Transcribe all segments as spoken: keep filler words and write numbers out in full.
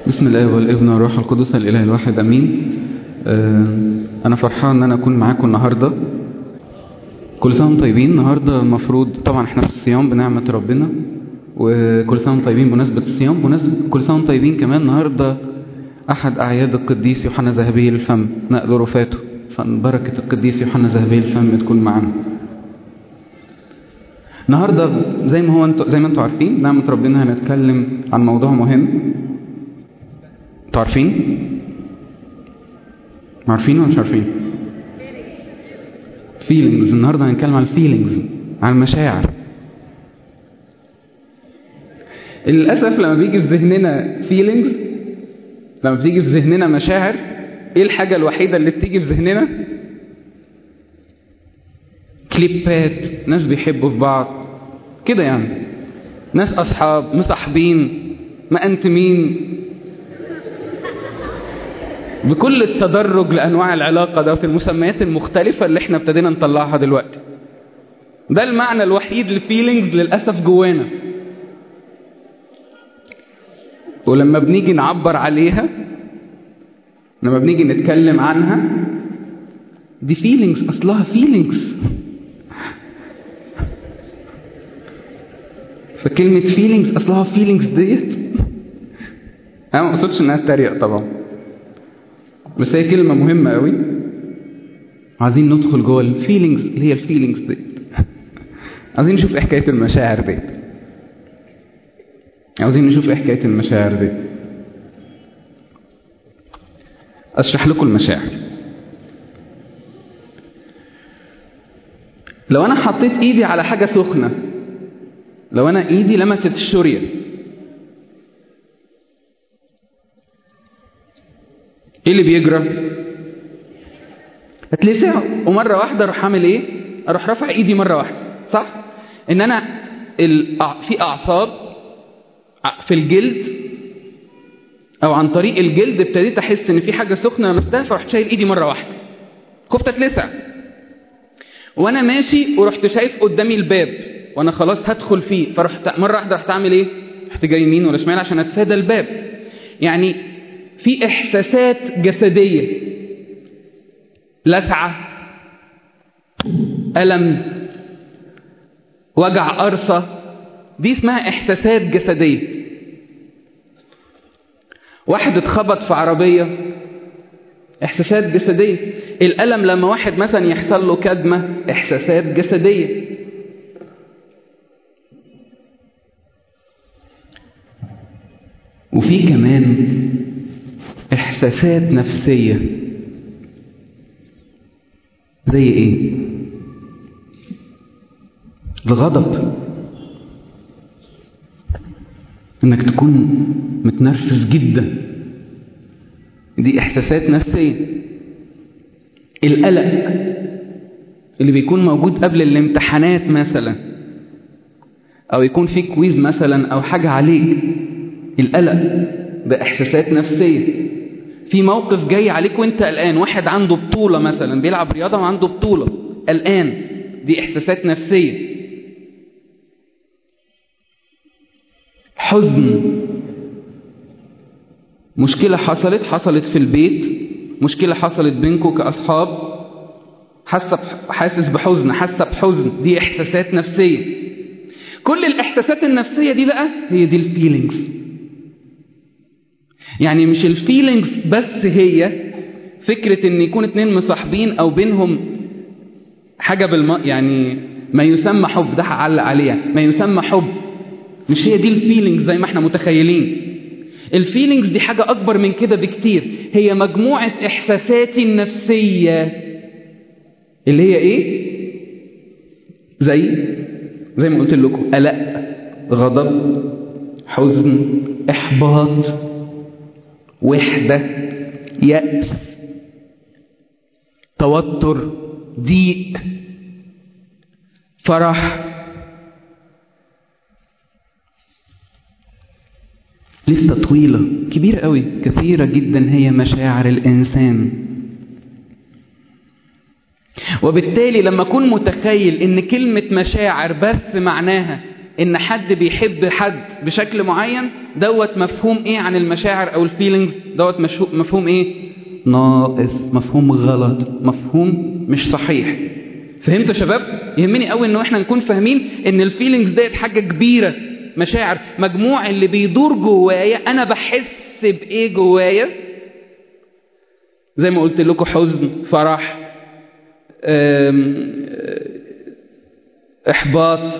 بسم الله والابن والروح القدس الاله الواحد امين. انا فرحان ان انا اكون معاكم النهارده. كل سنه وانتم طيبين. النهارده المفروض طبعا احنا في الصيام بنعمه ربنا، وكل سنه وانتم طيبين بمناسبه الصيام. بمناسبه كل سنه وانتم طيبين كمان النهارده احد اعياد القديس يوحنا ذهبي الفم، نقل رفاته، فبركه القديس يوحنا ذهبي الفم تكون معانا النهارده. زي ما هو انتوا زي ما انتم عارفين نعمه ربنا هنتكلم عن موضوع مهم. انتوا عارفين؟ عارفين ولا مش عارفين؟ feelings. النهارده هنتكلم عن feelings، عن المشاعر. للاسف لما بيجي في ذهننا feelings، لما بتيجي في ذهننا مشاعر، ايه الحاجه الوحيده اللي بتيجي في ذهننا؟ كليبات، ناس بيحبوا في بعض كده، يعني ناس اصحاب مصاحبين مأنتمين، بكل التدرج لأنواع العلاقة دوت المسميات المختلفة اللي احنا ابتدينا نطلعها دلوقتي. ده المعنى الوحيد للفيلينجز للأسف جوانا، ولما بنيجي نعبر عليها، لما بنيجي نتكلم عنها، دي فيلينجز، أصلها فيلينجز. فكلمة فيلينجز أصلها فيلينجز ديت، أنا ما أقصدش إنها تريق طبعا، بس هي كلمة مهمة قوي. عايزين ندخل جوه الفيلينجز اللي هي الفيلينجز دي، عايزين نشوف ايه حكاية المشاعر دي، عايزين نشوف ايه حكاية المشاعر دي. اشرح لكم المشاعر. لو انا حطيت ايدي على حاجة سخنة، لو انا ايدي لمست الشورية، ايه اللي بيجرى؟ هتلسع، ومره واحده اروح اعمل ايه؟ اروح رافع ايدي مره واحده، صح؟ ان انا في اعصاب في الجلد او عن طريق الجلد ابتديت احس ان في حاجه سخنه لمستها، فرحت شايل ايدي مره واحده، خفت اتلسع. وانا ماشي ورحت شايف قدامي الباب وانا خلاص هدخل فيه، فرحت مره واحده رحت اعمل ايه؟ رحت جاي يمين ولا شمال عشان اتفادى الباب. يعني في احساسات جسديه، لسعه، الم، وجع قرصه، دي اسمها احساسات جسديه. واحد اتخبط في عربيه، احساسات جسديه. الالم لما واحد مثلا يحصل له كدمه، احساسات جسديه. وفي كمان احساسات نفسيه. زي ايه؟ الغضب، انك تكون متنرفز جدا، دي احساسات نفسيه. القلق اللي بيكون موجود قبل الامتحانات مثلا، او يكون في كويز مثلا او حاجه عليك، القلق ده احساسات نفسيه. في موقف جاي عليك وانت قلقان، واحد عنده بطولة مثلا بيلعب رياضة وعنده بطولة، قلقان، دي احساسات نفسية. حزن، مشكلة حصلت حصلت في البيت، مشكلة حصلت بينكم كأصحاب، حاسة حاسس بحزن، حاسة بحزن، دي احساسات نفسية. كل الاحساسات النفسية دي بقى هي دي الفيلينجز. يعني مش الفيلينجز بس هي فكرة ان يكون اتنين مصاحبين او بينهم حاجة بالم... يعني ما يسمى حب، ده هعلق عليها، ما يسمى حب. مش هي دي الفيلينجز زي ما احنا متخيلين. الفيلينجز دي حاجة اكبر من كده بكتير، هي مجموعة احساساتي النفسية اللي هي ايه؟ زي زي ما قلت لكم، قلق، غضب، حزن، احباط، وحدة، يأس، توتر، ضيق، فرح. لسه طويلة كبيرة قوي، كثيرة جدا هي مشاعر الإنسان. وبالتالي لما أكون متخيل إن كلمة مشاعر بس معناها ان حد بيحب حد بشكل معين دوت مفهوم ايه عن المشاعر او الفيلينجز؟ دوت مفهوم ايه؟ ناقص، مفهوم غلط، مفهوم مش صحيح. فهمتوا يا شباب؟ يهمني قوي انه احنا نكون فاهمين ان الفيلينجز ديت حاجه كبيره، مشاعر مجموع اللي بيدور جوايا، انا بحس بايه جوايا؟ زي ما قلت لكم، حزن، فرح، احباط،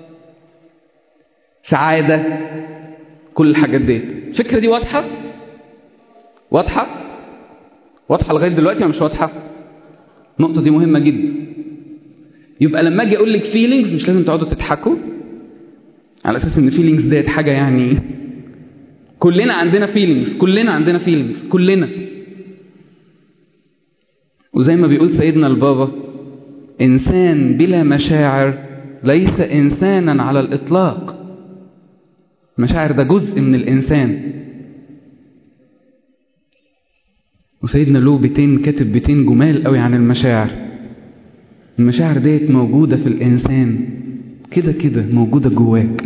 سعاده، كل الحاجات دي. الفكره دي واضحه؟ واضحه؟ واضحه لغايه دلوقتي ولا مش واضحه؟ النقطه دي مهمه جدا. يبقى لما اجي اقول لك فيلينجز مش لازم تقعدوا تضحكوا على اساس ان فيلينجز ديت حاجه يعني. كلنا عندنا فيلينجز، كلنا عندنا فيلينجز، كلنا. وزي ما بيقول سيدنا البابا، انسان بلا مشاعر ليس انسانا على الاطلاق. المشاعر ده جزء من الانسان. وسيدنا له بيتين، كاتب بيتين جمال قوي عن المشاعر. المشاعر ديت موجودة في الإنسان كده كده، موجودة جواك.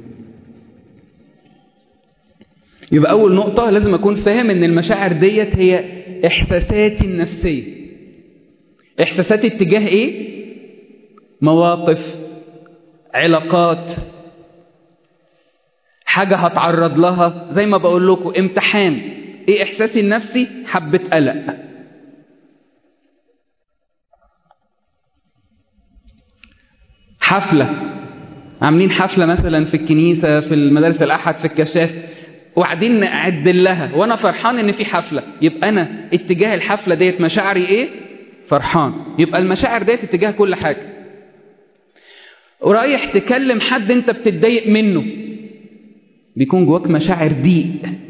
يبقى أول نقطة لازم أكون فاهم إن المشاعر ديت هي إحساساتي النفسية. إحساساتي اتجاه إيه؟ مواقف، علاقات، حاجة هتعرض لها. زي ما بقول لكم، امتحان، إيه إحساسي النفسي؟ حبة قلق. حفلة، عاملين حفلة مثلا في الكنيسة، في المدارس الأحد، في الكشاف، وقاعدين نعد لها وانا فرحان ان في حفلة. يبقى انا اتجاه الحفلة ديت مشاعري ايه؟ فرحان. يبقى المشاعر ديت اتجاه كل حاجة. ورايح تكلم حد انت بتتضايق منه، بيكون جواك مشاعر ضيق،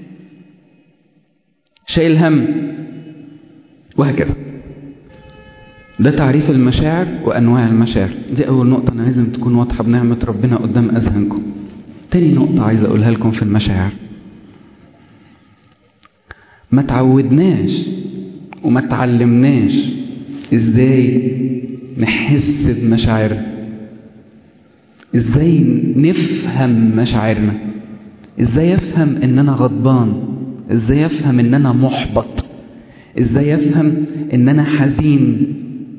شايل هم، وهكذا. ده تعريف المشاعر وأنواع المشاعر. دي أول نقطة أنا لازم تكون واضحة بنعمة ربنا قدام أذهانكم. تاني نقطة عايز أقولها لكم في المشاعر، ما تعودناش وما تعلمناش إزاي نحس بمشاعرنا، إزاي نفهم مشاعرنا، إزاي أفهم إن أنا غضبان، إزاي أفهم إن أنا محبط، إزاي أفهم إن أنا حزين.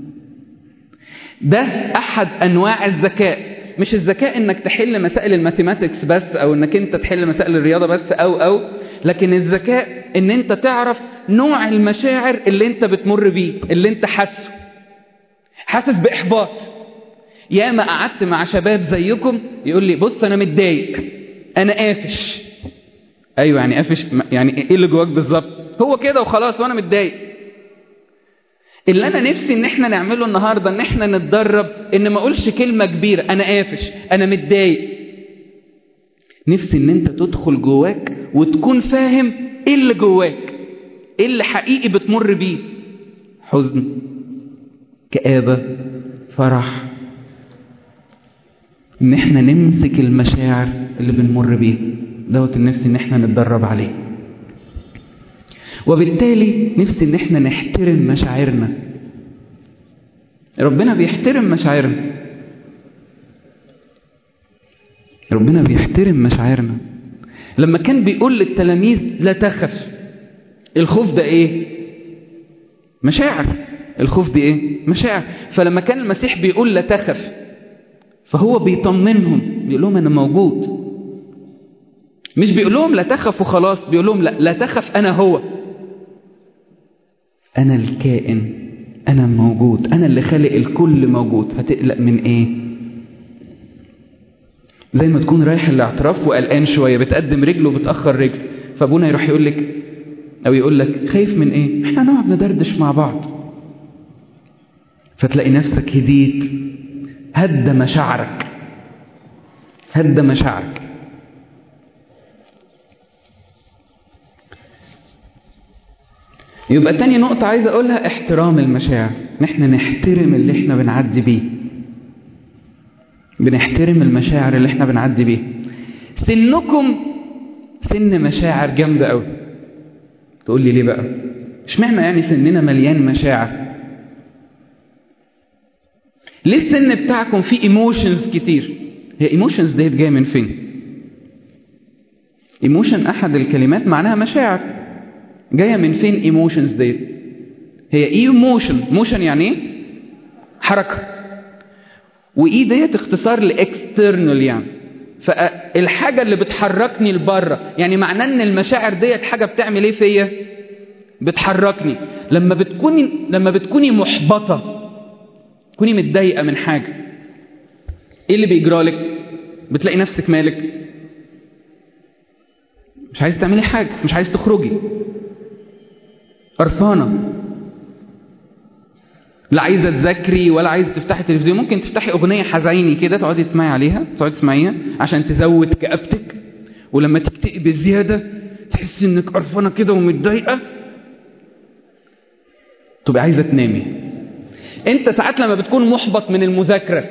ده أحد أنواع الذكاء. مش الذكاء إنك تحل مسائل الماثيماتكس بس، أو إنك أنت تحل مسائل الرياضة بس، أو أو لكن الذكاء إن أنت تعرف نوع المشاعر اللي أنت بتمر بيه، اللي أنت حاسه. حاسس بإحباط. ياما قعدت مع شباب زيكم يقول لي بص أنا متضايق، أنا قافش. أيوة يعني قافش، يعني إيه اللي جواك بالظبط؟ هو كده وخلاص، وأنا متضايق. اللي أنا نفسي إن إحنا نعمله النهاردة إن إحنا نتدرب إن ما أقولش كلمة كبيرة أنا قافش، أنا متضايق. نفسي إن أنت تدخل جواك وتكون فاهم إيه اللي جواك، إيه اللي حقيقي بتمر بيه. حزن، كآبة، فرح. إن إحنا نمسك المشاعر اللي بنمر بيه دوت، النفس إن إحنا نتدرب عليه. وبالتالي نفسي إن إحنا نحترم مشاعرنا. ربنا بيحترم مشاعرنا، ربنا بيحترم مشاعرنا. لما كان بيقول للتلاميذ لا تخف، الخوف ده إيه؟ مشاعر. الخوف دي إيه؟ مشاعر. فلما كان المسيح بيقول لا تخف، فهو بيطمنهم، بيقول لهم أنا موجود. مش بيقول لهم لا تخف وخلاص، بيقول لهم لا, لا تخف، أنا هو، أنا الكائن، أنا موجود، أنا اللي خالق الكل موجود. هتقلق من إيه؟ زي ما تكون رايح الاعتراف وقلقان شوية، بتقدم رجل وبتأخر رجل، فابونا يروح يقول لك أو يقول لك خايف من إيه؟ إحنا نقعد ندردش مع بعض، فتلاقي نفسك هديت. هدى مشاعرك، هدى مشاعرك. يبقى تاني نقطة عايز أقولها احترام المشاعر. نحن نحترم اللي احنا بنعدي بيه، بنحترم المشاعر اللي احنا بنعدي بيه. سنكم سن مشاعر جامدة قوي. تقول لي ليه بقى؟ اشمعنى يعني سننا مليان مشاعر؟ ليه السن بتاعكم فيه ايموشنز كتير؟ هي ايموشنز ديت جايه من فين؟ ايموشن احد الكلمات معناها مشاعر. جايه من فين ايموشنز ديت؟ هي ايموشن، موشن يعني ايه؟ حركه. واي ديت اختصار لاكسترنال، يعني فالحاجه اللي بتحركني لبره، يعني معناه ان المشاعر ديت حاجه بتعمل ايه فيا؟ بتحركني. لما بتكوني لما بتكوني محبطه، تكوني متضايقه من حاجه، ايه اللي بيجرالك؟ بتلاقي نفسك مالك؟ مش عايز تعملي حاجه، مش عايز تخرجي، قرفانه، لا عايزه تذاكري ولا عايزه تفتحي تلفزيون. ممكن تفتحي اغنيه حزيني كده تقعدي تسمعي عليها، تقعدي تسمعيها عشان تزود كآبتك، ولما تكتئبي بزياده تحسي انك قرفانه كده ومتضايقه تبقى عايزه تنامي. انت ساعات لما بتكون محبط من المذاكره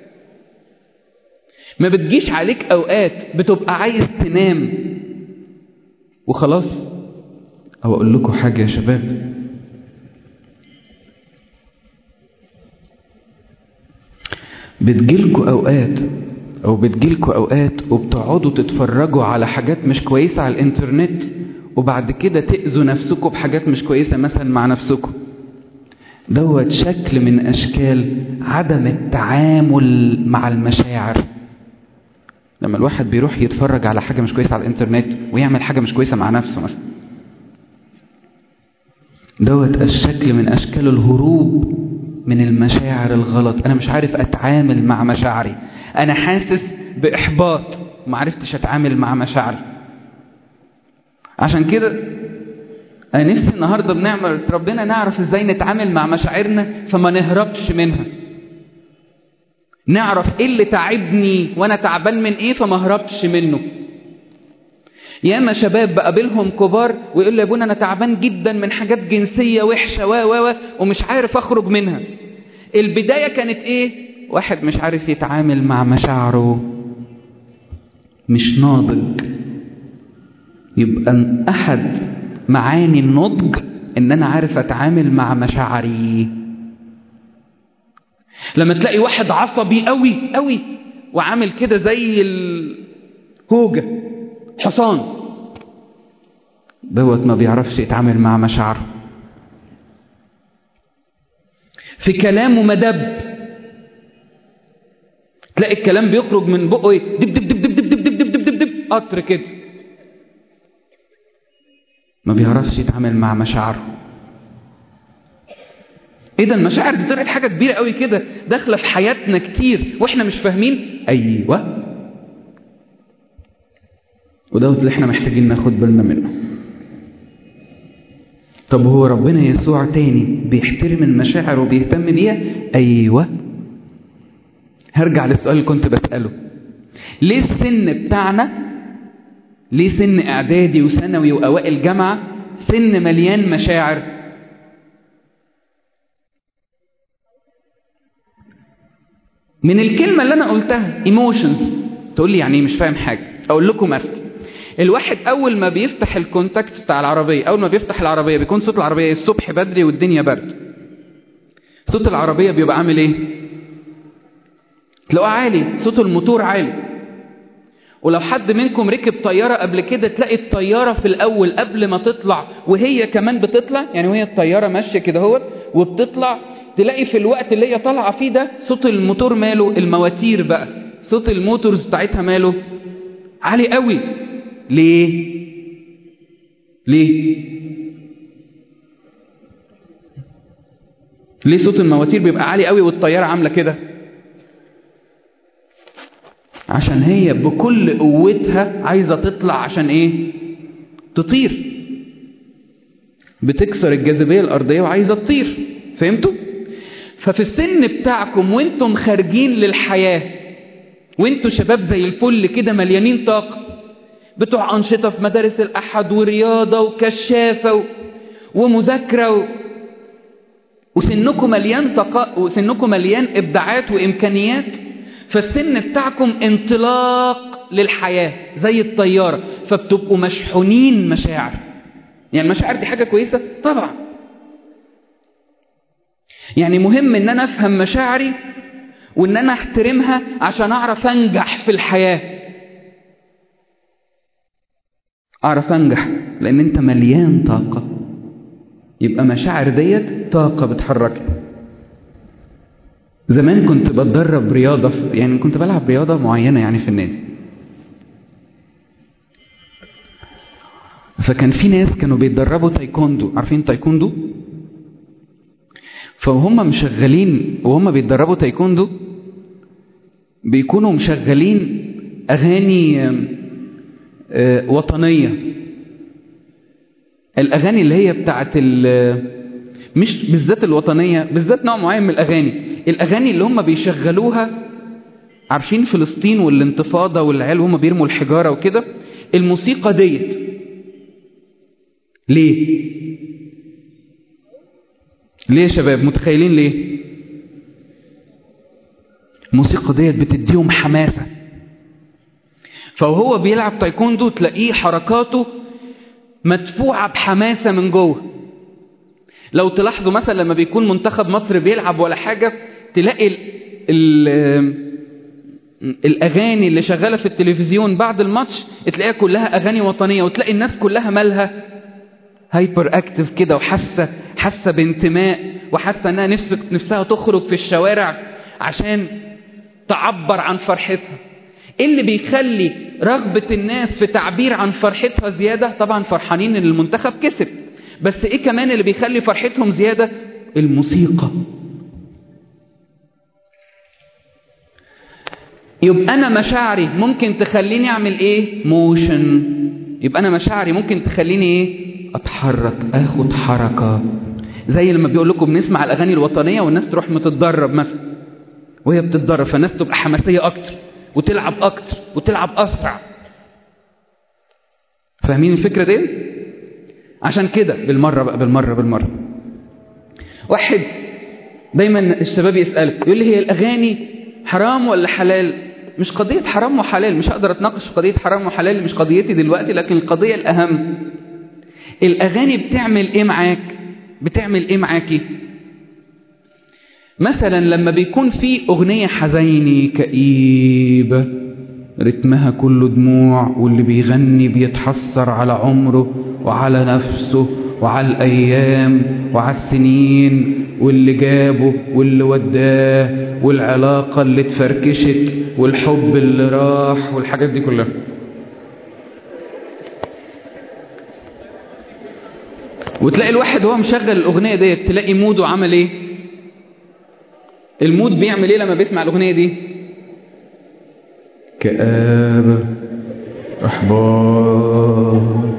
ما بتجيش عليك اوقات بتبقى عايز تنام وخلاص؟ او اقول لكم حاجه يا شباب، بتجيلكوا اوقات او بتجيلكوا اوقات وبتقعدوا تتفرجوا على حاجات مش كويسه على الانترنت، وبعد كده تأذوا نفسكم بحاجات مش كويسه مثلا مع نفسكم. دوت شكل من اشكال عدم التعامل مع المشاعر. لما الواحد بيروح يتفرج على حاجه مش كويسه على الانترنت ويعمل حاجه مش كويسه مع نفسه مثلا، دوت الشكل من اشكال الهروب من المشاعر الغلط. انا مش عارف اتعامل مع مشاعري، انا حاسس باحباط وما عرفتش اتعامل مع مشاعري. عشان كده انا نفسي النهارده بنعمل ربنا نعرف ازاي نتعامل مع مشاعرنا فما نهربش منها. نعرف ايه اللي تعبني وانا تعبان من ايه فما هربش منه. ياما شباب بقابلهم كبار ويقول لي يا ابونا انا تعبان جدا من حاجات جنسيه وحشه و و ومش عارف اخرج منها. البدايه كانت ايه؟ واحد مش عارف يتعامل مع مشاعره، مش ناضج. يبقى احد معاني النضج ان انا عارف اتعامل مع مشاعري. لما تلاقي واحد عصبي قوي قوي وعامل كده زي الهوجة حصان، دوت ما بيعرفش يتعامل مع مشاعره. في كلامه مدب، تلاقي الكلام بيخرج من بقه ايه؟ دب دب دب دب دب دب دب دب دب دب قطر كده. ما بيعرفش يتعامل مع مشاعره. ايه ده؟ المشاعر دي طلعت حاجه كبيره قوي كده داخله في حياتنا كتير واحنا مش فاهمين. ايوه، ودوت اللي احنا محتاجين ناخد بالنا منه. طب هو ربنا يسوع تاني بيحترم المشاعر وبيهتم بيها؟ ايوه. هرجع للسؤال اللي كنت بسأله، ليه السن بتاعنا، ليه سن اعدادي وثانوي واوائل جامعه سن مليان مشاعر؟ من الكلمه اللي انا قلتها ايموشنز. تقول لي يعني مش فاهم حاجه. اقول لكم مثلا، الواحد اول ما بيفتح الكونتاكت بتاع العربيه، اول ما بيفتح العربيه بيكون صوت العربيه الصبح بدري والدنيا برد. صوت العربيه بيبقى عامل ايه؟ تلاقوه عالي، صوت الموتور عالي. ولو حد منكم ركب طياره قبل كده تلاقي الطياره في الاول قبل ما تطلع وهي كمان بتطلع، يعني وهي الطياره ماشيه كده اهوت وبتطلع، تلاقي في الوقت اللي هي طالعه فيه ده صوت الموتور ماله، المواتير بقى صوت الموتورز بتاعتها ماله عالي قوي. ليه؟ ليه؟ ليه صوت المواتير بيبقى عالي قوي والطياره عامله كده؟ عشان هي بكل قوتها عايزه تطلع. عشان ايه؟ تطير. بتكسر الجاذبيه الارضيه وعايزه تطير. فهمتوا؟ ففي السن بتاعكم وانتم خارجين للحياه وانتم شباب زي الفل كده مليانين طاقه، بتوع أنشطة في مدارس الأحد ورياضة وكشافة و... ومذاكرة و... وسنكم مليان طاقة وسنكم مليان إبداعات وإمكانيات. فالسن بتاعكم انطلاق للحياة زي الطيارة، فبتبقوا مشحونين مشاعر. يعني المشاعر دي حاجة كويسة طبعا، يعني مهم ان انا افهم مشاعري وان انا احترمها عشان اعرف انجح في الحياة. اعرف انجح لان انت مليان طاقة، يبقى مشاعر ديت طاقة بتحركني. زمان كنت بتدرب رياضة، يعني كنت بلعب رياضة معينة يعني في النادي، فكان في ناس كانوا بيتدربوا تايكوندو. عارفين تايكوندو؟ فهم مشغلين وهم بيتدربوا تايكوندو بيكونوا مشغلين اغاني وطنية. الاغاني اللي هي بتاعت مش بالذات الوطنية، بالذات نوع معين من الاغاني، الاغاني اللي هم بيشغلوها. عارفين فلسطين والانتفاضة والعيال هم بيرموا الحجارة وكده، الموسيقى ديت ليه؟ ليه يا شباب متخيلين ليه؟ الموسيقى ديت بتديهم حماسة. فهو بيلعب تايكوندو تلاقيه حركاته مدفوعة بحماسة من جوه. لو تلاحظوا مثلا لما بيكون منتخب مصر بيلعب ولا حاجة، تلاقي ال ال الأغاني اللي شغالة في التلفزيون بعد الماتش تلاقيها كلها أغاني وطنية، وتلاقي الناس كلها مالها هايبر اكتف كده، وحاسة حاسة بانتماء، وحاسة انها نفس نفسها تخرج في الشوارع عشان تعبر عن فرحتها. ايه اللي بيخلي رغبة الناس في تعبير عن فرحتها زيادة؟ طبعا فرحانين ان المنتخب كسب، بس ايه كمان اللي بيخلي فرحتهم زيادة؟ الموسيقى. يبقى انا مشاعري ممكن تخليني اعمل ايه؟ موشن. يبقى انا مشاعري ممكن تخليني ايه؟ اتحرك، اخد حركة. زي لما بيقول لكم بنسمع الاغاني الوطنية والناس تروح متتدرب مثلا، وهي بتتدرب فالناس تبقى حماسية اكتر وتلعب اكتر وتلعب اسرع. فاهمين الفكرة دي؟ عشان كده بالمرة بقى بالمرة بالمرة واحد دايما الشباب يسأل يقول لي هي الاغاني حرام ولا حلال؟ مش قضية حرام وحلال، مش هقدر اتناقش في قضية حرام وحلال، مش قضيتي دلوقتي. لكن القضية الاهم، الاغاني بتعمل ايه معاك؟ بتعمل ايه معاكي؟ مثلا لما بيكون في اغنية حزيني كئيبة رتمها كله دموع، واللي بيغني بيتحسر على عمره وعلى نفسه وعلى الايام وعلى السنين واللي جابه واللي وداه والعلاقة اللي اتفركشت والحب اللي راح والحاجات دي كلها، وتلاقي الواحد هو مشغل الاغنية دي تلاقي موده عمل ايه؟ المود بيعمل ايه لما بيسمع الاغنية دي؟ كآبة، احباط،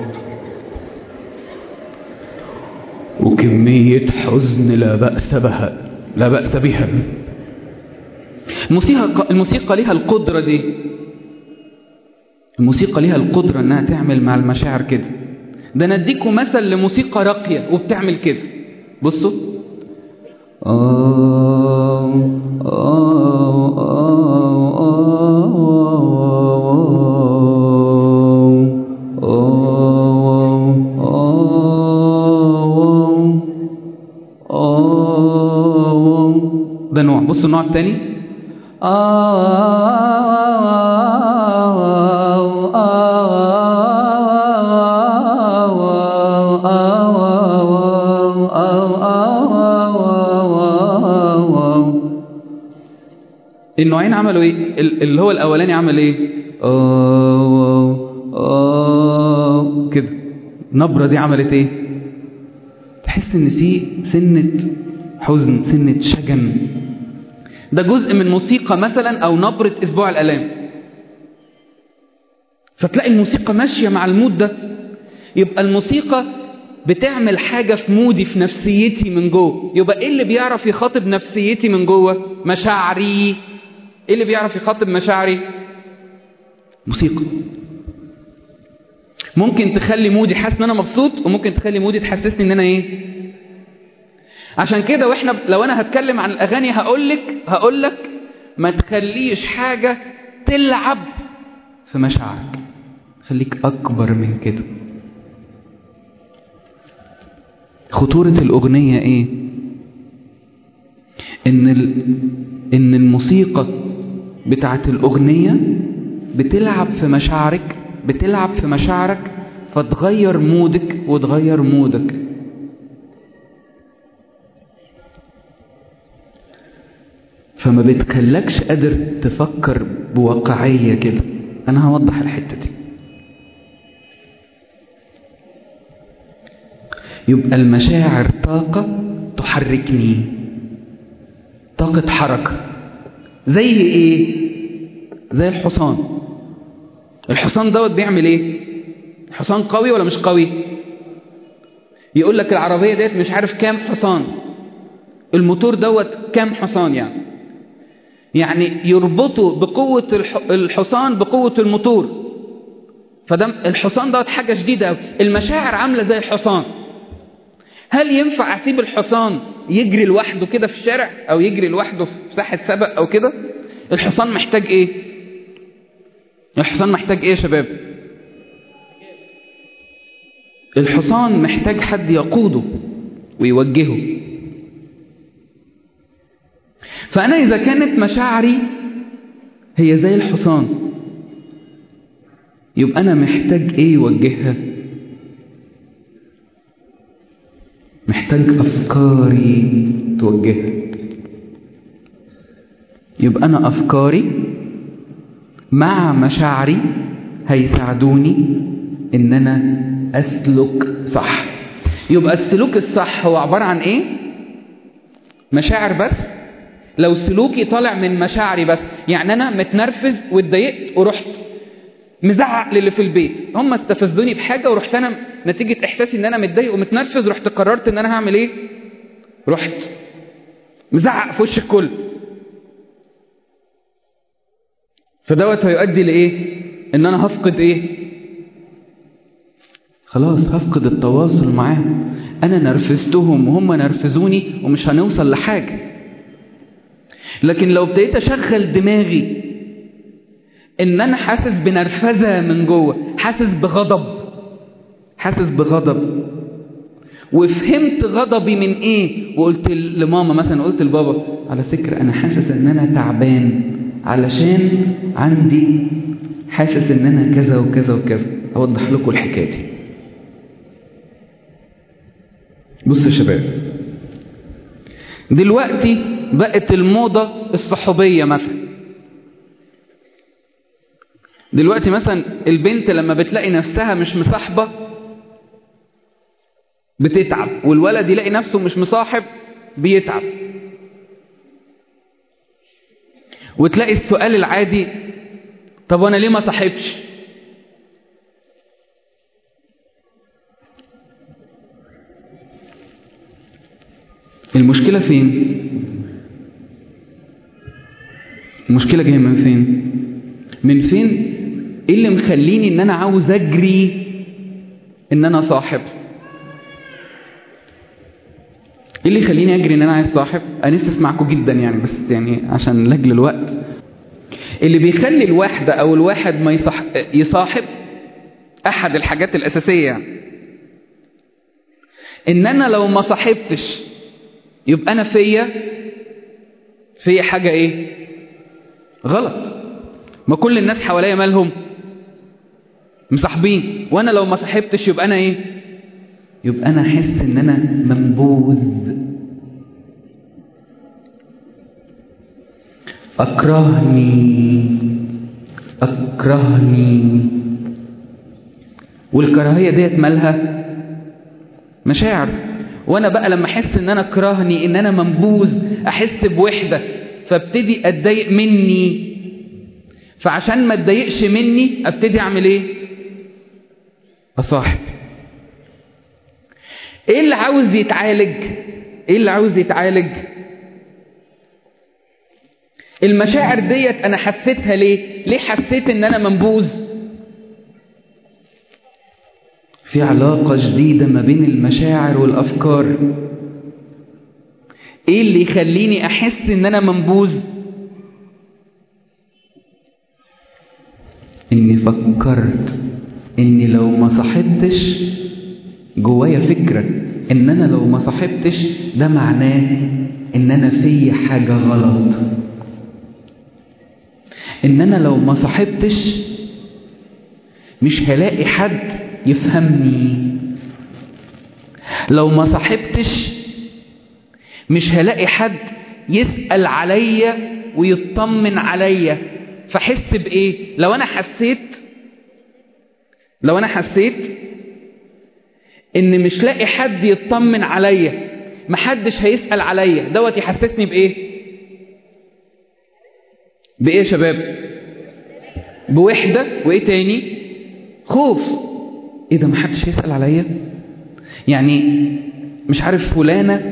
وكمية حزن لا بأس بها لا بأس بها. الموسيقى الموسيقى ليها القدرة دي، الموسيقى ليها القدرة انها تعمل مع المشاعر كده. ده نديكم مثل لموسيقى راقية وبتعمل كده. بصوا آه آه آه، ده نوع. بصوا النوع الثاني النوعين عملوا ايه؟ اللي هو الاولاني عمل ايه؟ آه آه كده. النبرة دي عملت ايه؟ تحس ان في سنة حزن، سنة شجن. ده جزء من موسيقى مثلا او نبرة اسبوع الالام. فتلاقي الموسيقى ماشية مع المود ده. يبقى الموسيقى بتعمل حاجة في مودي، في نفسيتي من جوه. يبقى ايه اللي بيعرف يخاطب نفسيتي من جوه؟ مشاعري. ايه اللي بيعرف يخاطب مشاعري؟ موسيقى. ممكن تخلي مودي حاسس ان انا مبسوط، وممكن تخلي مودي تحسسني ان انا ايه. عشان كده واحنا لو انا هتكلم عن الاغاني هقولك هقولك ما تخليش حاجة تلعب في مشاعرك، خليك اكبر من كده. خطورة الاغنية ايه؟ ان ال... ان الموسيقى الموسيقى بتاعت الأغنية بتلعب في مشاعرك بتلعب في مشاعرك فتغير مودك وتغير مودك. فما بتخلكش قادر تفكر بواقعية كده. أنا هوضح الحتة دي. يبقى المشاعر طاقة تحركني، طاقة حركة. زي ايه؟ زي الحصان. الحصان دوت بيعمل ايه؟ الحصان قوي ولا مش قوي؟ يقول لك العربية ديت مش عارف كام حصان، الموتور دوت كام حصان، يعني يعني يربطوا بقوة الحصان بقوة الموتور. فده الحصان دوت حاجة جديدة. المشاعر عاملة زي الحصان. هل ينفع أسيب الحصان يجري لوحده كده في الشارع أو يجري لوحده في ساحة سبق أو كده؟ الحصان محتاج إيه؟ الحصان محتاج إيه يا شباب؟ الحصان محتاج حد يقوده ويوجهه. فأنا إذا كانت مشاعري هي زي الحصان، يبقى أنا محتاج إيه يوجهها؟ محتاج أفكاري توجهها. يبقى أنا أفكاري مع مشاعري هيساعدوني إن أنا أسلك صح. يبقى السلوك الصح هو عبارة عن إيه؟ مشاعر بس. لو سلوكي طالع من مشاعري بس، يعني أنا متنرفز واتضايقت ورحت مزعق للي في البيت، هم استفزوني بحاجة ورحت أنا نتيجة إحساسي إن أنا متضايق ومتنرفز رحت قررت إن أنا هعمل إيه؟ رحت مزعق في وش الكل. فدوت هيؤدي لإيه؟ إن أنا هفقد إيه؟ خلاص هفقد التواصل معاهم. أنا نرفزتهم وهم نرفزوني ومش هنوصل لحاجة. لكن لو ابتديت أشغل دماغي إن أنا حاسس بنرفزة من جوه، حاسس بغضب حاسس بغضب وفهمت غضبي من إيه، وقلت لماما مثلا، قلت لبابا على فكرة أنا حاسس إن أنا تعبان علشان عندي حاسس إن أنا كذا وكذا وكذا. أوضح لكم الحكاية دي. بص يا شباب، دلوقتي بقت الموضة الصحوبية مثلا. دلوقتي مثلا البنت لما بتلاقي نفسها مش مصاحبة بتتعب، والولد يلاقي نفسه مش مصاحب بيتعب. وتلاقي السؤال العادي، طب وانا ليه ما صاحبش؟ المشكلة فين؟ المشكلة جاية من فين؟ من فين؟ ايه اللي مخليني ان انا عاوز اجري ان انا صاحب؟ ايه اللي يخليني اجري ان انا عايز صاحب؟ انا نفسي اسمعكم جدا يعني، بس يعني عشان لاجل الوقت. اللي بيخلي الواحدة او الواحد ما يصاحب, يصاحب احد الحاجات الاساسية يعني ان انا لو ما صاحبتش يبقى انا فيا فيا حاجة ايه؟ غلط. ما كل الناس حواليا مالهم مصاحبين، وانا لو ما صاحبتش يبقى انا ايه؟ يبقى انا احس ان انا منبوذ، اكرهني اكرهني والكراهية ديت مالها مشاعر. وانا بقى لما احس ان انا كرهني ان انا منبوذ احس بوحدة، فابتدي اتضايق مني. فعشان ما اتضايقش مني ابتدي اعمل ايه؟ اصاحب. ايه اللي عاوز يتعالج؟ ايه اللي عاوز يتعالج؟ المشاعر ديت انا حسيتها ليه؟ ليه حسيت ان انا منبوذ؟ في علاقة جديدة ما بين المشاعر والافكار. ايه اللي يخليني احس ان انا منبوذ؟ اني فكرت اني لو ما صاحبتش، جوايا فكرة ان انا لو ما صاحبتش ده معناه ان انا في حاجة غلط. ان انا لو ما صاحبتش مش هلاقي حد يفهمني، لو ما صاحبتش مش هلاقي حد يسأل عليا ويطمن عليا. فحس بايه؟ لو انا حسيت لو انا حسيت ان مش لاقي حد يطمن عليا، محدش هيسأل عليا، دوت يحسسني بايه؟ بايه يا شباب؟ بوحدة. وايه تاني؟ خوف. ايه ده محدش هيسأل عليا؟ يعني مش عارف فلانة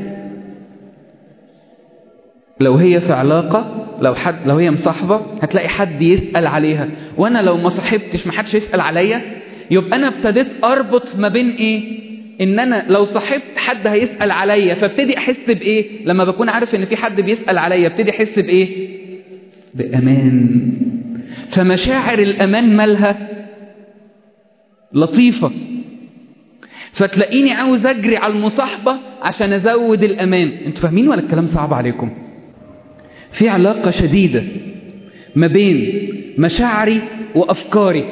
لو هي في علاقة، لو حد لو هي مصاحبة هتلاقي حد يسأل عليها، وانا لو ما صاحبتش محدش يسأل عليا. يبقى انا ابتديت اربط ما بين ايه؟ ان انا لو صاحبت حد هيسأل عليا، فابتدي احس بايه؟ لما بكون عارف ان في حد بيسأل عليا ابتدي احس بايه؟ بامان. فمشاعر الامان مالها لطيفة، فتلاقيني عاوز اجري على المصاحبة عشان ازود الامان. انتوا فاهمين ولا الكلام صعب عليكم؟ في علاقة شديدة ما بين مشاعري وافكاري،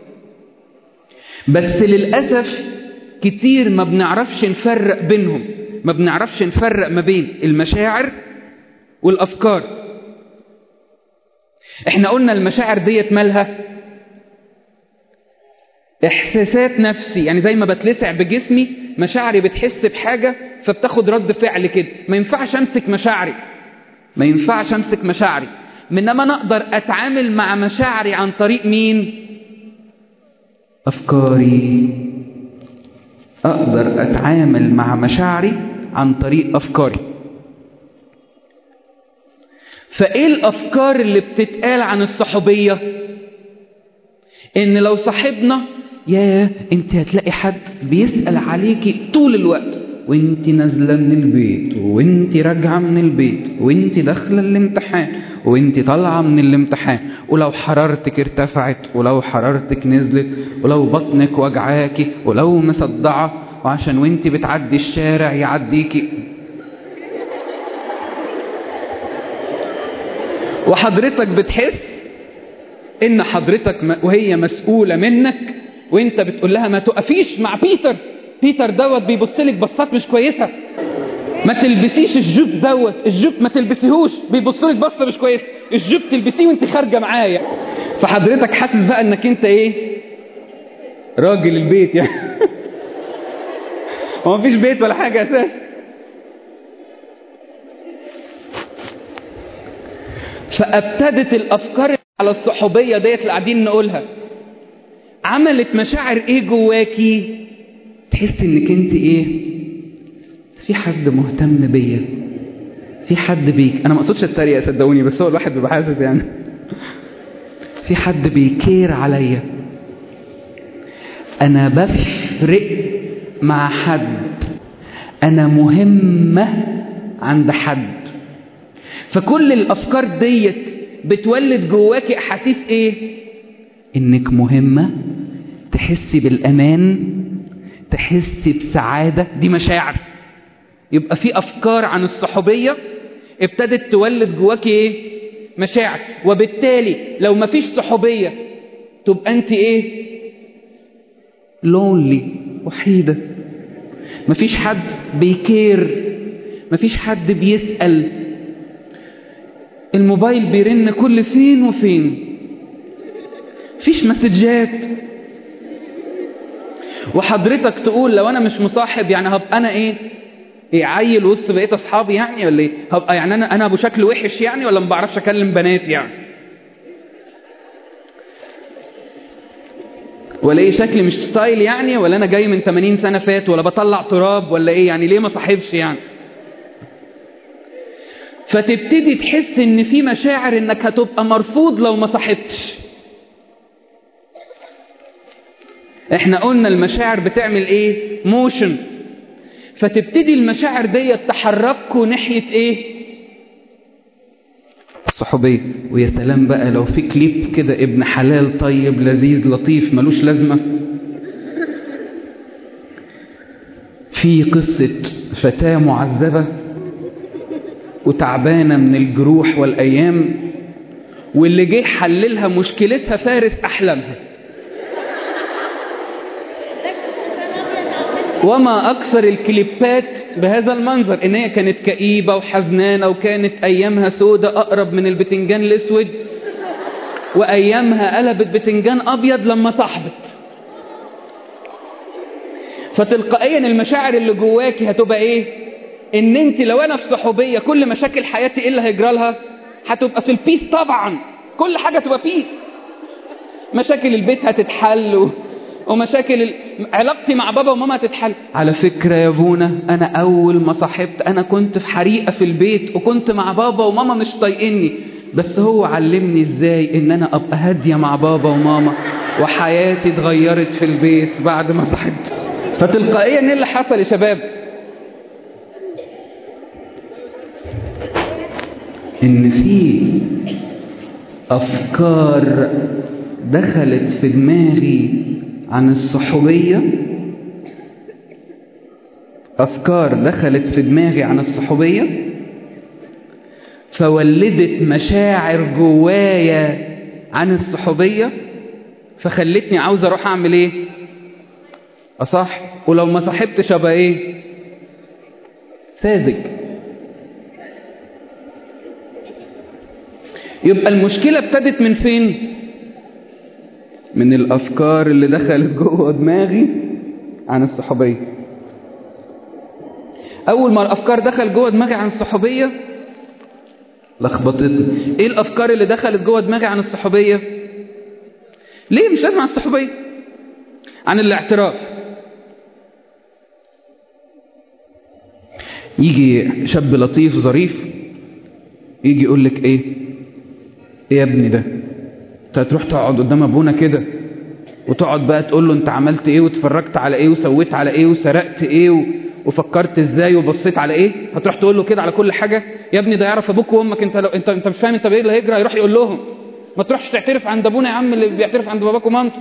بس للأسف كتير ما بنعرفش نفرق بينهم، ما بنعرفش نفرق ما بين المشاعر والافكار. احنا قلنا المشاعر ديت مالها احساسات نفسي، يعني زي ما بتلسع بجسمي مشاعري بتحس بحاجة فبتاخد رد فعل كده. ما ينفعش امسك مشاعري، ما ينفعش امسك مشاعري، انما انا اقدر اتعامل مع مشاعري عن طريق مين؟ افكاري. اقدر اتعامل مع مشاعري عن طريق افكاري. فايه الافكار اللي بتتقال عن الصحوبية؟ ان لو صاحبنا، يا انت هتلاقي حد بيسأل عليكي طول الوقت، وانت نازلة من البيت، وانت راجعة من البيت، وانت داخلة الامتحان، وانت طالعة من الامتحان، ولو حرارتك ارتفعت، ولو حرارتك نزلت، ولو بطنك وجعاكي، ولو مصدعة، وعشان وانت بتعدي الشارع يعديكي. وحضرتك بتحس ان حضرتك وهي مسؤولة منك، وانت بتقول لها ما تقفيش مع بيتر، بيتر دوت بيبصلك بصات مش كويسة، ما تلبسيش الجوب دوت، الجوب ما تلبسيهوش بيبصلك بصة مش كويسة، الجوب تلبسيه وانت خارجة معايا. فحضرتك حاسس بقى انك انت ايه؟ راجل البيت يعني. هو مفيش بيت ولا حاجة اساس. فابتدت الافكار على الصحوبية ديت اللي قاعدين نقولها عملت مشاعر ايه جواكي؟ تحس انك انت ايه؟ في حد مهتم بيا، في حد بيك. انا ما اقصدش التريقة صدقوني، بس هو الواحد بيبقى حاسس يعني في حد بيكير عليا، انا بفرق مع حد، انا مهمة عند حد. فكل الافكار ديت بتولد جواكي احاسيس ايه؟ انك مهمة، تحسي بالامان، تحسي بسعادة. دي مشاعر. يبقى في افكار عن الصحوبية ابتدت تولد جواكي ايه؟ مشاعر. وبالتالي لو ما فيش صحوبية تبقى انت ايه؟ لونلي، وحيدة. ما فيش حد بيكير، ما فيش حد بيسأل. الموبايل بيرن كل فين وفين، فيش مسجات. وحضرتك تقول لو انا مش مصاحب يعني هبقى انا ايه؟ ايه عيل وسط بقيت اصحابي يعني ولا ايه؟ هبقى يعني انا انا ابو شكل وحش يعني، ولا ما بعرفش اكلم بنات يعني، ولا ايه شكلي مش ستايل يعني، ولا انا جاي من ثمانين سنة فات، ولا بطلع تراب، ولا ايه يعني؟ ليه ما صاحبش يعني؟ فتبتدي تحس ان في مشاعر انك هتبقى مرفوض لو ما صاحبتش. احنا قلنا المشاعر بتعمل ايه؟ موشن. فتبتدي المشاعر دي تحركوا ناحية ايه؟ صحوبية. ويا سلام بقى لو في كليب كده ابن حلال طيب لذيذ لطيف ملوش لازمة، في قصة فتاة معذبة وتعبانة من الجروح والأيام، واللي جه حللها مشكلتها فارس أحلامها. وما أكثر الكليبات بهذا المنظر، إن هي كانت كئيبة وحزنانة وكانت أيامها سودة أقرب من البتنجان الأسود، وأيامها قلبت بتنجان أبيض لما صاحبت. فتلقائيا المشاعر اللي جواكي هتبقى إيه؟ إن أنت لو أنا في صحوبية كل مشاكل حياتي إيه اللي هيجرى لها؟ هتبقى في البيس طبعا، كل حاجة تبقى بيس. مشاكل البيت هتتحل و... ومشاكل ال... علاقتي مع بابا وماما هتتحل. على فكرة يا بونا، أنا أول ما صاحبت أنا كنت في حريقة في البيت وكنت مع بابا وماما مش طايقني، بس هو علمني إزاي إن أنا أبقى هادية مع بابا وماما، وحياتي اتغيرت في البيت بعد ما صاحبت. فتلقائيا إيه اللي حصل يا شباب؟ إن في أفكار دخلت في دماغي عن الصحوبية، أفكار دخلت في دماغي عن الصحوبية فولدت مشاعر جوايا عن الصحوبية، فخلتني عاوز أروح أعمل إيه؟ أصح. ولو ما صاحبتش أبقى إيه؟ ساذج. يبقى المشكلة ابتدت من فين؟ من الأفكار اللي دخلت جوه دماغي عن الصحوبية. أول ما الأفكار دخل جوه دماغي عن الصحوبية لخبطتني. إيه الأفكار اللي دخلت جوه دماغي عن الصحوبية؟ ليه مش لازم عن الصحوبية؟ عن الاعتراف. يجي شاب لطيف ظريف يجي يقول لك إيه؟ إيه يا ابني ده؟ انت هتروح تقعد قدام ابونا كده وتقعد بقى تقول له انت عملت ايه واتفرجت على ايه وسويت على ايه وسرقت ايه وفكرت ازاي وبصيت على ايه؟ هتروح تقول له كده على كل حاجه؟ يا ابني ده يعرف ابوك وامك. انت لو انت انت مش فاهم انت بايه اللي هيجرى، هيروح يقول لهم. ما تروحش تعترف عند ابونا يا عم اللي بيعترف عند باباك ومامته.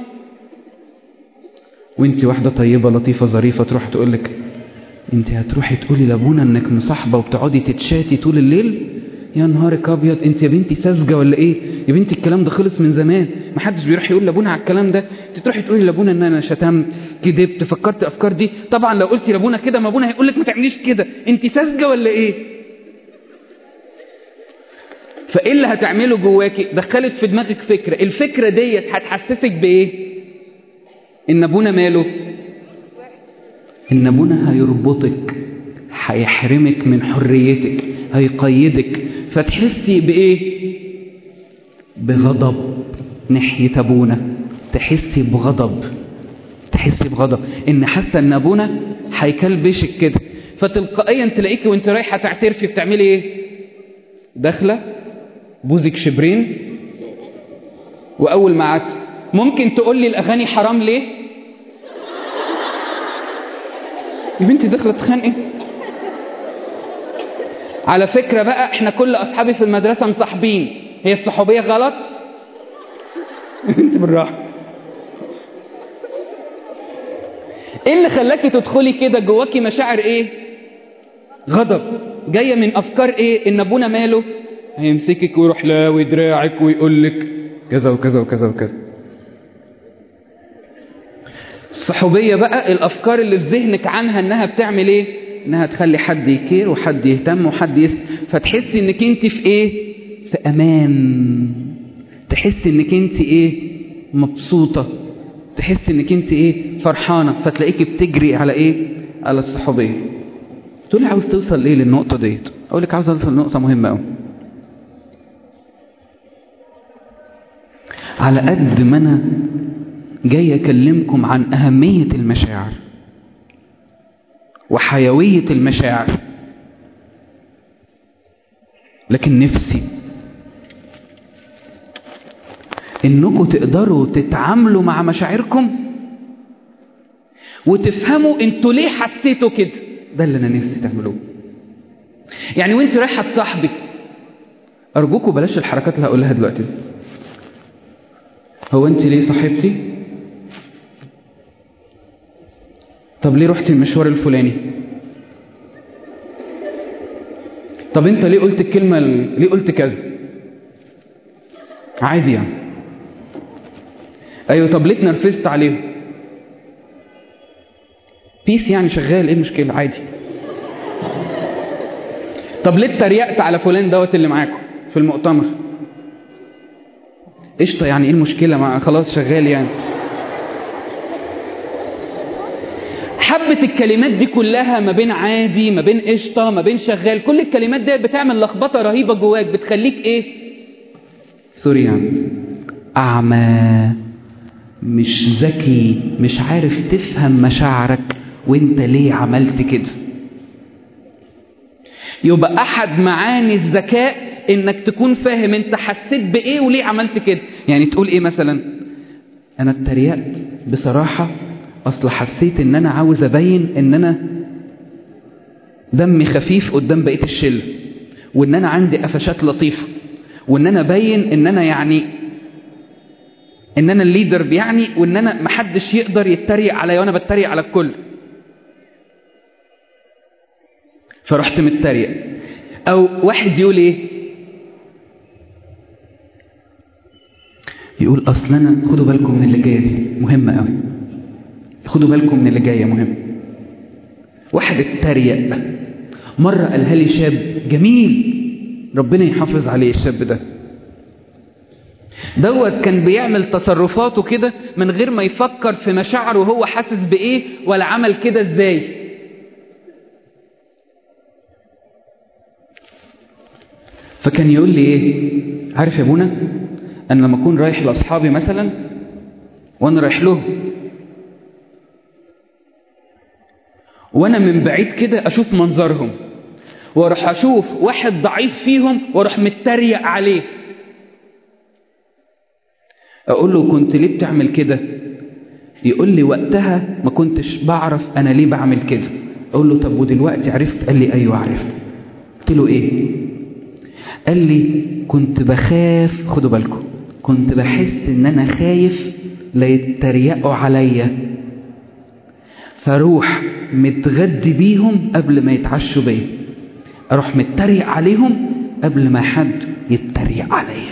وانت واحده طيبه لطيفه ظريفه تروح تقول لك انت هتروحي تقولي لابونا انك مصاحبه وبتقعدي تتشاتي طول الليل؟ يا نهارك ابيض، انت يا بنتي ساذجه ولا ايه؟ يا بنتي الكلام ده خلص من زمان، ما حدش بيروح يقول لابونا على الكلام ده. انت تروحي تقولي لابونا ان انا شتمت كدبت فكرت افكار دي. طبعا لو قلتي لابونا كده ما ابونا هيقول لك ما تعمليش كده. انت ساذجه ولا ايه؟ فايه اللي هتعمله جواكي؟ دخلت في دماغك فكره، الفكره ديت هتحسسك بايه؟ ان ابونا ماله؟ ان ابونا هيربطك، هيحرمك من حريتك، هيقيدك، فتحسي بايه؟ بغضب ناحيه ابونا. تحسي بغضب تحسي بغضب ان حاسه ان ابونا هيكلبشك كده. فتلقائيا تلاقيكي وانت رايحه تعترفي بتعملي ايه؟ داخله بوزك شبرين، واول ما قعدت ممكن تقول لي الاغاني حرام ليه؟ يا بنتي داخله تخانقي. على فكرة بقى احنا كل اصحابي في المدرسة مصاحبين، هي الصحوبية غلط؟ انت بالراحة. ايه اللي خلاكي تدخلي كده جواكي مشاعر ايه؟ غضب جاية من افكار ايه؟ ان ابونا ماله؟ هيمسكك ويروح لاوي دراعك ويقول لك كذا وكذا وكذا وكذا. الصحوبية بقى الافكار اللي في ذهنك عنها انها بتعمل ايه؟ انها تخلي حد يكير وحد يهتم وحد يس... فتحسي انك انت في ايه؟ في امان. تحسي انك انت ايه؟ مبسوطة. تحسي انك انت ايه؟ فرحانة. فتلاقيكي بتجري على ايه؟ على الصحوبية. تقولي عاوز توصل ايه للنقطة ديت؟ اقول لك عاوز اوصل لنقطة مهمة قوي. على قد ما انا جاي اكلمكم عن اهمية المشاعر وحيوية المشاعر، لكن نفسي انكم تقدروا تتعاملوا مع مشاعركم وتفهموا انتوا ليه حسيتوا كده. ده اللي انا نفسي تعملوه. يعني وانت رايحه تصاحبي، ارجوكوا بلاش الحركات اللي هقولها دلوقتي. هو انت ليه صاحبتي؟ طب ليه رحتي المشوار الفلاني؟ طب انت ليه قلت الكلمه ال... ليه قلت كذا؟ عادي يعني. ايوه طب ليه اتنرفزت عليهم؟ بيس يعني شغال، ايه المشكله؟ عادي. طب ليه اتريقت على فلان دوت اللي معاكم في المؤتمر؟ قشطه يعني، ايه المشكله؟ مع خلاص شغال يعني. حبة الكلمات دي كلها ما بين عادي، ما بين قشطه، ما بين شغال، كل الكلمات دي بتعمل لخبطه رهيبه جواك، بتخليك ايه؟ سوري يعني اعمى، مش ذكي، مش عارف تفهم مشاعرك وانت ليه عملت كده. يبقى احد معاني الذكاء انك تكون فاهم انت حسيت بايه وليه عملت كده. يعني تقول ايه مثلا؟ انا اتريقت بصراحة اصل حسيت ان انا عاوز ابين ان انا دمي خفيف قدام بقية الشلة، وان انا عندي قفشات لطيفة، وان انا باين ان انا يعني ان انا الليدر يعني، وان انا محدش يقدر يتريق عليا وانا بتريق على الكل، فرحت متريق. او واحد يقول ايه؟ يقول اصل انا، خدوا بالكم من اللي جايه دي مهمه قوي، خدوا بالكم من اللي جايه مهم. واحد اتريق مره قالها لي شاب جميل، ربنا يحافظ عليه الشاب ده، دوت كان بيعمل تصرفاته كده من غير ما يفكر في مشاعره هو حاسس بايه ولا عمل كده ازاي. فكان يقول لي ايه؟ عارف يا ابونا، انا لما اكون رايح لاصحابي مثلا وانا رايح لهم وانا من بعيد كده اشوف منظرهم واروح اشوف واحد ضعيف فيهم واروح متريق عليه، اقول له كنت ليه بتعمل كده؟ يقول لي وقتها ما كنتش بعرف انا ليه بعمل كده. اقول له طب ودلوقتي عرفت؟ قال لي ايوه عرفت. قلت له ايه؟ قال لي كنت بخاف، خدوا بالكم، كنت بحس ان انا خايف لا يتريقوا عليا، فاروح متغدي بيهم قبل ما يتعشوا بيا، اروح متريق عليهم قبل ما حد يتريق عليا.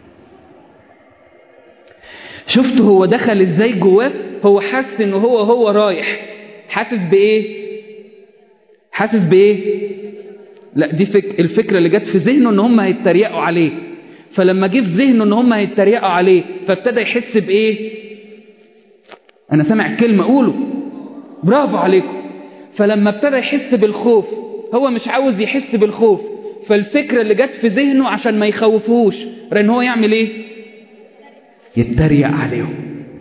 شفت هو دخل ازاي جواه؟ هو حاسس انه هو هو رايح حاسس بايه؟ حاسس بايه؟ لا دي فك... الفكرة اللي جت في ذهنه ان هم هيتريقوا عليه، فلما جه في ذهنه ان هم هيتريقوا عليه فابتدى يحس بايه؟ انا سامع كلمة قوله برافو عليكم. فلما ابتدى يحس بالخوف، هو مش عاوز يحس بالخوف، فالفكرة اللي جت في ذهنه عشان ما يخوفوش لان هو يعمل ايه؟ يتريق عليهم.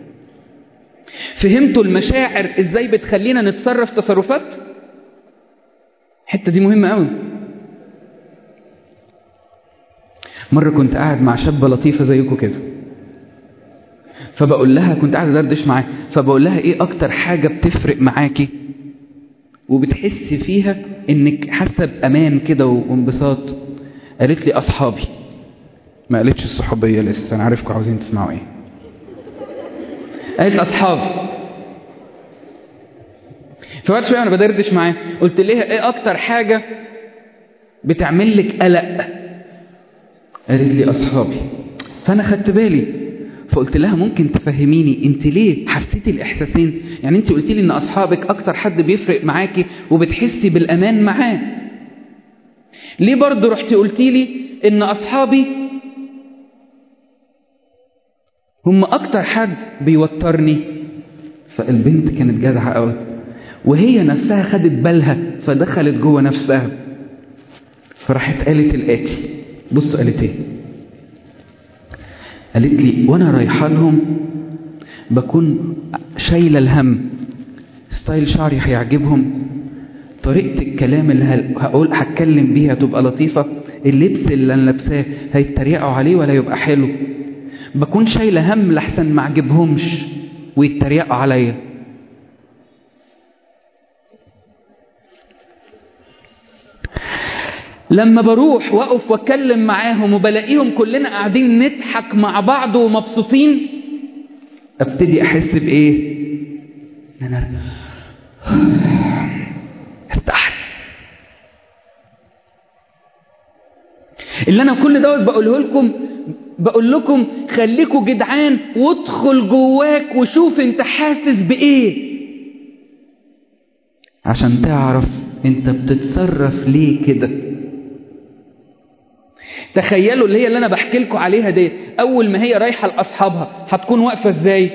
فهمتوا المشاعر ازاي بتخلينا نتصرف تصرفات؟ الحته دي مهمة قوي. مرة كنت قاعد مع شابة لطيفة زيكم كده، فبقول لها، كنت قاعد أدردش معاها، فبقول لها ايه اكتر حاجة بتفرق معاكي وبتحسي فيها انك حاسة بامان كده وانبساط؟ قالت لي اصحابي. ما قالتش الصحوبية لسه، انا عارفكم عاوزين تسمعوا ايه. قالت اصحابي. فبعد شوية انا بدردش معاها قلت لها ايه اكتر حاجة بتعمل لك قلق؟ قالت لي اصحابي. فانا خدت بالي فقلت لها ممكن تفهميني انت ليه حسيتي الاحساسين؟ يعني انت قلتي لي ان اصحابك اكتر حد بيفرق معاكي وبتحسي بالامان معاه، ليه برضو رحتي قلتي لي ان اصحابي هم اكتر حد بيوترني؟ فالبنت كانت جدعة قوي وهي نفسها خدت بالها فدخلت جوه نفسها، فراحت قالت الاتي. بص قالت ايه؟ قالت لي وانا رايحه لهم بكون شايله الهم، ستايل شعري هيعجبهم، طريقه الكلام اللي هقول هتكلم بيها تبقى لطيفه، اللبس اللي انا لابساه هيتريقوا عليه ولا يبقى حلو، بكون شايله هم لحسن ما عجبهمش ويتريقوا عليا. لما بروح واقف واتكلم معاهم وبلاقيهم كلنا قاعدين نضحك مع بعض ومبسوطين، ابتدي احس بايه؟ ان انا ارتحت. اللي انا كل دوت بقوله لكم بقول لكم خليكوا جدعان وادخل جواك وشوف انت حاسس بايه، عشان تعرف انت بتتصرف ليه كده. تخيلوا اللي هي اللي انا بحكي لكم عليها دي، اول ما هي رايحه لاصحابها هتكون واقفه ازاي؟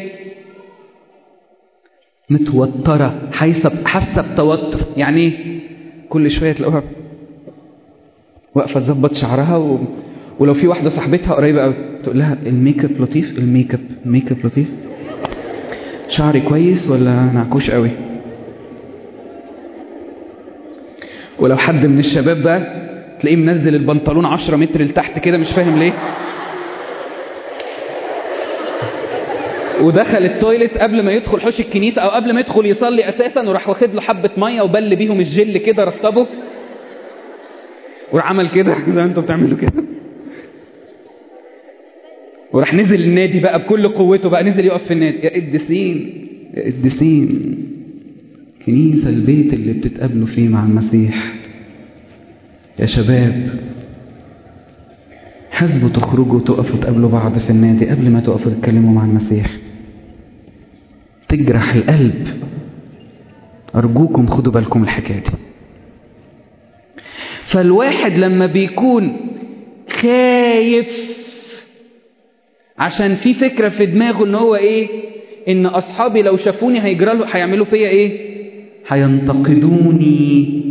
متوتره، حاسه بتوتر. يعني ايه؟ كل شويه تلاقوها واقفه تظبط شعرها و... ولو في واحده صاحبتها قريبه قوي تقول لها الميك اب لطيف، الميك اب الميك اب لطيف، شعري كويس ولا نعكوش قوي. ولو حد من الشباب بقى تلاقيه منزل البنطلون عشرة متر لتحت كده، مش فاهم ليه، ودخل التويلت قبل ما يدخل حوش الكنيسه او قبل ما يدخل يصلي اساسا، وراح واخد له حبه ميه وبل بيهم الجل كده رطبه وعمل كده زي ما انتوا بتعملوا كده، وراح نزل النادي بقى بكل قوته بقى، نزل يقف في النادي. يا قديسين يا قديسين، كنيسه البيت اللي بتتقابلوا فيه مع المسيح. يا شباب حسبوا تخرجوا وتقفوا تقابلوا بعض في النادي قبل ما تقفوا تتكلموا مع المسيح. تجرح القلب. أرجوكم خدوا بالكم الحكاية دي. فالواحد لما بيكون خايف عشان في فكرة في دماغه ان هو ايه، ان اصحابي لو شافوني هيجرى له هيعملوا فيا ايه، هينتقدوني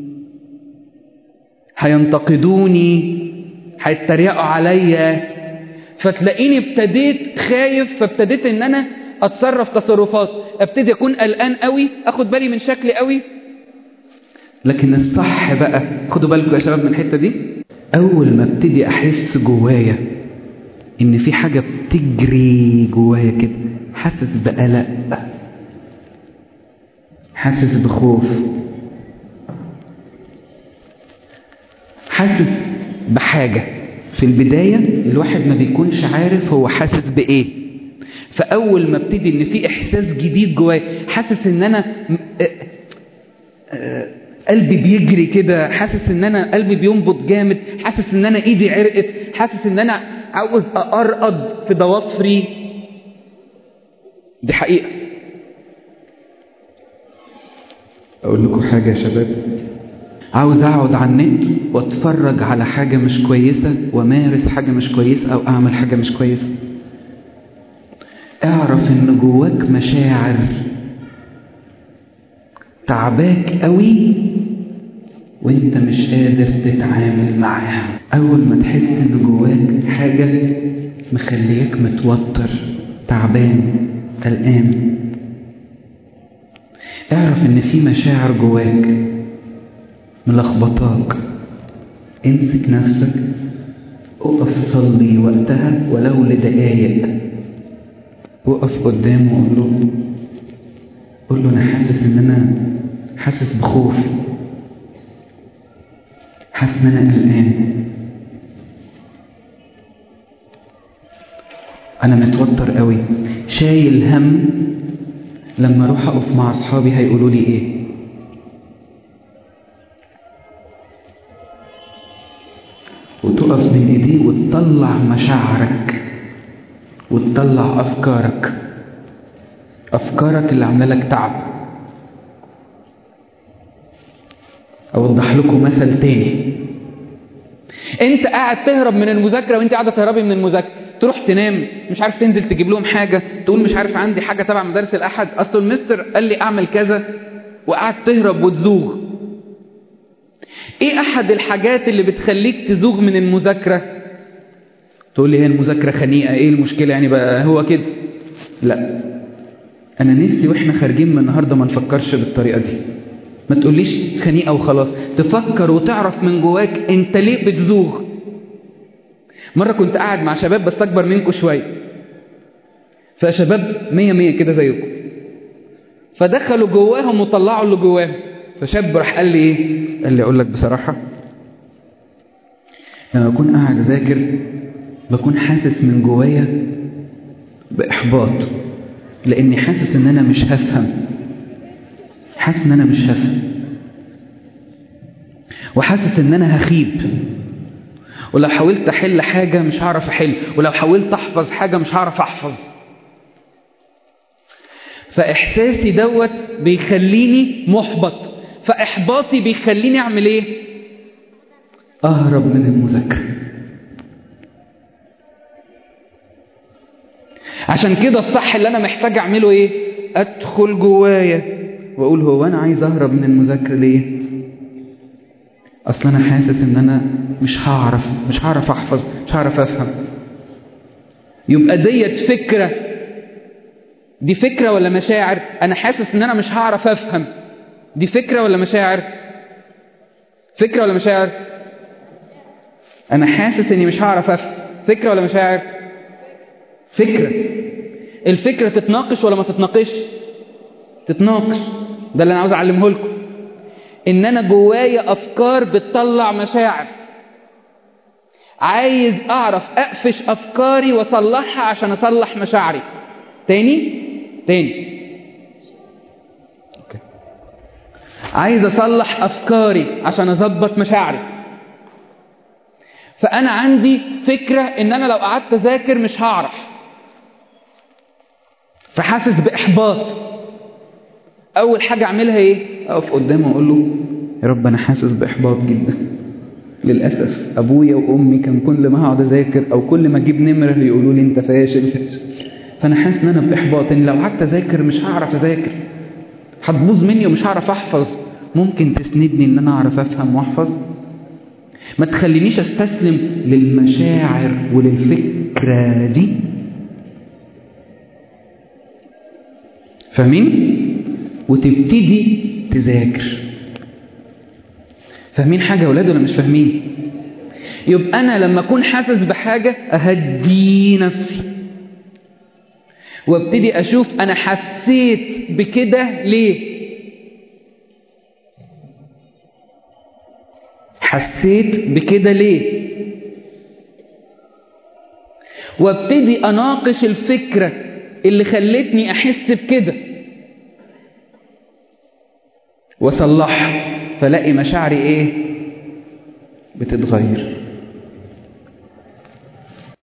هينتقدوني هيتريقوا عليا. فتلاقيني ابتديت خايف، فابتديت ان انا اتصرف تصرفات، ابتدي اكون قلقان قوي، اخد بالي من شكلي قوي. لكن الصح بقى، خدوا بالكم يا شباب من الحته دي، اول ما ابتدي احس جوايا ان في حاجه بتجري جوايا كده، حاسس بقلق، حاسس بخوف، حاسس بحاجه. في البدايه الواحد ما بيكونش عارف هو حاسس بايه، فاول ما ابتدي ان في احساس جديد جوايا، حاسس ان انا قلبي بيجري كده، حاسس ان انا قلبي بينبض جامد، حاسس ان انا ايدي عرقت، حاسس ان انا عاوز اقرقض في ضوافري. دي حقيقة. اقول لكم حاجة يا شباب، عاوز اقعد على النت واتفرج على حاجة مش كويسة ومارس حاجة مش كويسة او اعمل حاجة مش كويسة، اعرف ان جواك مشاعر تعباك قوي وانت مش قادر تتعامل معاها. اول ما تحس ان جواك حاجة مخليك متوتر، تعبان، قلقان، اعرف ان في مشاعر جواك ملخبطاك. امسك نفسك، اقف صلي وقتها ولو لدقايق، وقف قدامه وقول له قول له انا حاسس ان انا حاسس بخوف، حاسس ان انا قلقان، انا متوتر قوي، شايل هم لما اروح اقف مع اصحابي هيقولوا لي ايه. وتقف بين ايديه وتطلع مشاعرك وتطلع افكارك، افكارك اللي عامله لك تعب. اوضح لكم مثل تاني، انت قاعد تهرب من المذاكره وانت قاعده تهربي من المذاكره، تروح تنام، مش عارف تنزل تجيب لهم حاجه، تقول مش عارف عندي حاجه تبع مدارس الاحد، اصل المستر قال لي اعمل كذا، وقاعد تهرب وتزوغ. ايه احد الحاجات اللي بتخليك تزوغ من المذاكره؟ تقول لي هي المذاكره خنيقه، ايه المشكله يعني بقى هو كده؟ لا، انا نفسي واحنا خارجين من النهارده ما نفكرش بالطريقه دي. ما تقوليش خنيقه وخلاص، تفكر وتعرف من جواك انت ليه بتزوغ. مره كنت قاعد مع شباب بس اكبر منكم شويه، فشباب مية مية كده زيكم، فدخلوا جواهم وطلعوا اللي جواهم. فشاب راح قال لي ايه؟ قال لي اقول لك بصراحه، لما اكون قاعد اذاكر بكون حاسس من جوايا باحباط، لاني حاسس ان انا مش هفهم، حاسس ان انا مش هفهم، وحاسس ان انا هخيب، ولو حاولت احل حاجة مش هعرف احل، ولو حاولت احفظ حاجة مش هعرف احفظ. فاحساسي دوت بيخليني محبط، فاحباطي بيخليني اعمل ايه؟ اهرب من المذاكرة. عشان كده الصح اللي انا محتاج اعمله ايه؟ ادخل جوايا واقول هو انا عايز اهرب من المذاكرة ليه؟ اصل انا حاسس ان انا مش هعرف مش هعرف احفظ، مش هعرف افهم. يبقى ديت فكرة، دي فكرة ولا مشاعر؟ انا حاسس ان انا مش هعرف افهم، دي فكرة ولا مشاعر؟ فكرة ولا مشاعر؟ انا حاسس اني مش هعرف افهم، فكرة ولا مشاعر؟ فكرة. الفكرة تتناقش ولا ما تتناقش؟ تتناقش. ده اللي انا عاوز اعلمه لكم، ان انا جوايا افكار بتطلع مشاعر. عايز اعرف اقفش افكاري واصلحها عشان اصلح مشاعري. تاني تاني أوكي. عايز اصلح افكاري عشان اظبط مشاعري. فانا عندي فكرة ان انا لو قعدت اذاكر مش هعرف، فحاسس باحباط. اول حاجة اعملها ايه؟ اقف قدامه واقول له يا رب انا حاسس باحباط جدا. للاسف ابويا وامي كان كل ما هقعد اذاكر او كل ما اجيب نمره يقولوا لي انت فاشل فاشل. فانا حاسس ان انا باحباط، ان لو قعدت اذاكر مش هعرف اذاكر، هتبوظ مني ومش هعرف احفظ. ممكن تسندني ان انا اعرف افهم واحفظ؟ ما تخلينيش استسلم للمشاعر وللفكره دي. فاهمين؟ وتبتدي تذاكر. فاهمين حاجة يا ولاد ولا مش فاهمين؟ يبقى أنا لما أكون حاسس بحاجة أهدي نفسي وابتدي أشوف أنا حسيت بكده ليه؟ حسيت بكده ليه؟ وابتدي أناقش الفكرة اللي خلتني أحس بكده وصلحها، فلاقي مشاعري ايه؟ بتتغير.